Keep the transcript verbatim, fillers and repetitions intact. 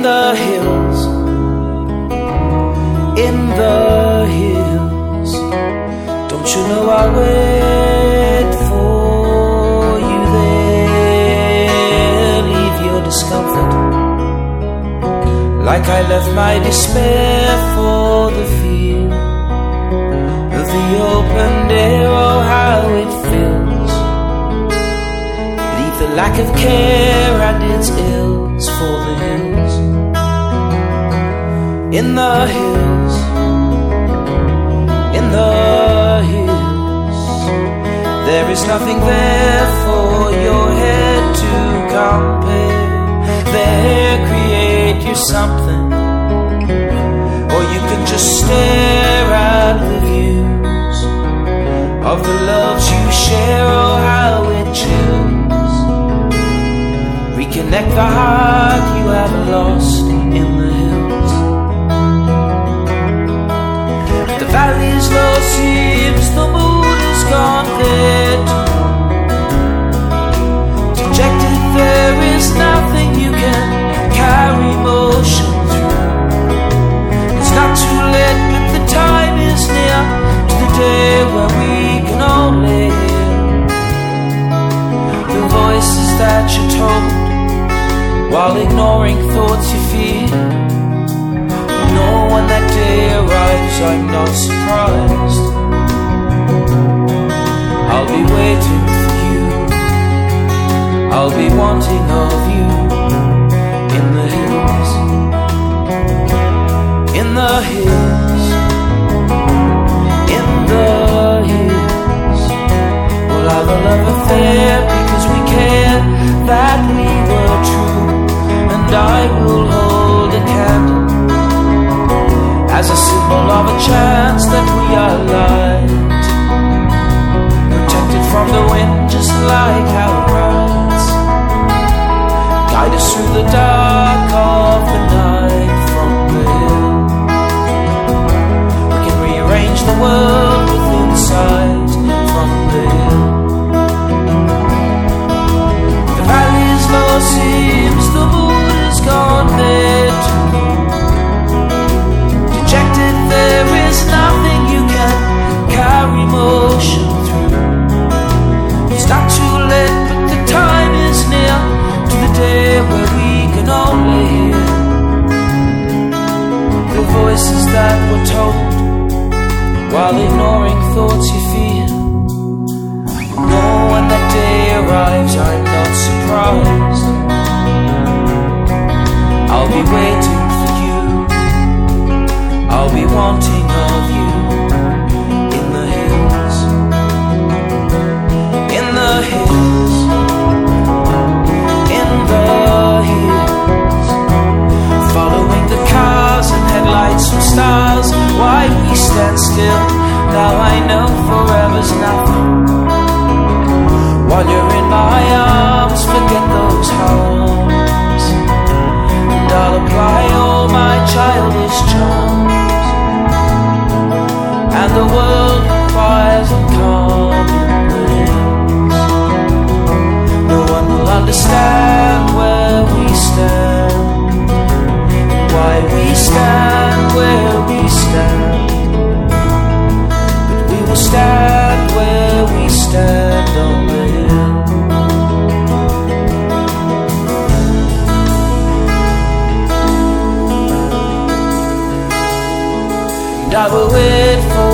in the hills, in the hills. Don't you know I'll wait for you there? Leave your discomfort like I left my despair for the feel of the open air. Oh, how it feels. Leave the lack of care and its ills for the hills, in the hills, in the hills. There is nothing there for your head to compare. There, create you something, or you can just stare at the views of the loves you share. Oh, how it chills. Reconnect the heart you have lost in the hills. The valley's low seems the mood has gone dead. Dejected, there is nothing you can carry motion through. It's not too late, but the time is near to the day where we can only hear the voices that you told while ignoring thoughts you fear. No, when that day arrives, I'm not surprised. I'll be waiting for you, I'll be wanting of you in the hills, in the hills, in the hills. We'll have a love affair because we care that we were true, and I will hold a candle as a symbol of a chance that we are light, protected from the wind just like our rights. Guide us through the dark of the night from the hill. We can rearrange the world with insight from the hill. The valley's low seems the mood has gone there too. Dejected, there is nothing you can carry motion through. It's not too late, but the time is near to the day where we can only hear the voices that were told while ignoring thoughts you fear. No, when that day arrives, I'm not surprised. I'll be waiting for you, I'll be wanting of you in the hills, in the hills, in the hills. Following the cars and headlights from stars, why we stand still. Now I know forever's nothing. While you're in my arms, forget those harms, and I'll apply all my childish charms. And the world quiet and calm in the hills. No one will understand where we stand, and why we stand where we stand. But we will stand where we stand on the hill. And I will wait for